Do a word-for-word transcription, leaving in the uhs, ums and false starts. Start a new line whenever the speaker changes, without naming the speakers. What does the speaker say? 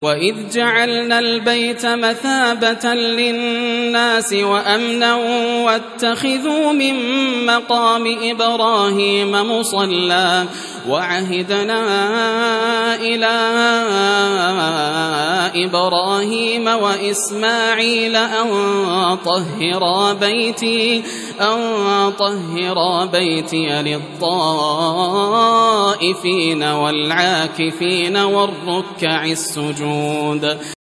وإذ جعلنا البيت مثابة للناس وأمنا واتخذوا من مقام إبراهيم مصلى وعهدنا إلى إبراهيم وإسماعيل أن طهرا بيتي أن طهرا بيتي للطائفين والعاكفين والركع السجود